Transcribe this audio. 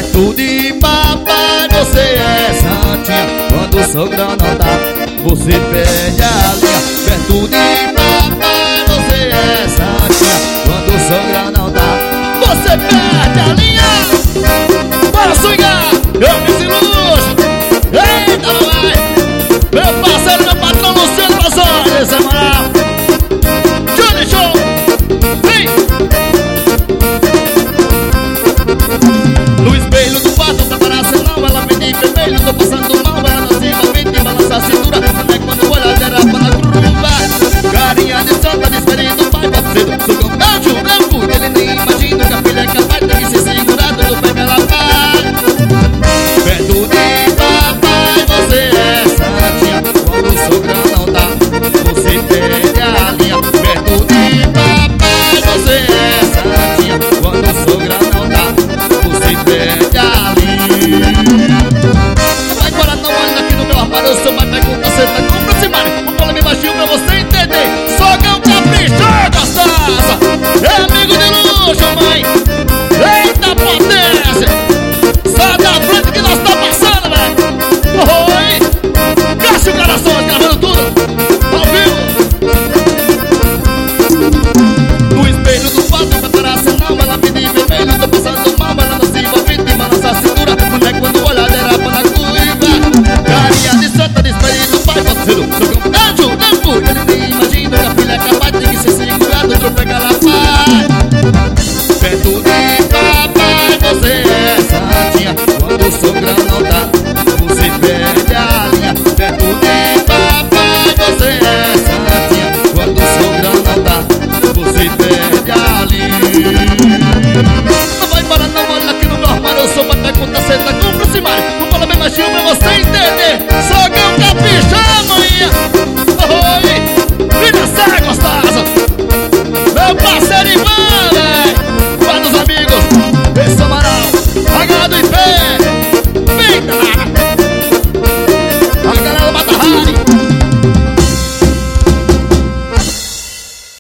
perto de papai você é santinha. Quando o sogrão não dá, você perde a linha. Perto de papai você é santinha. Quando o sogrão não dá, você perde a linha. Bora swingar, eu me ensino.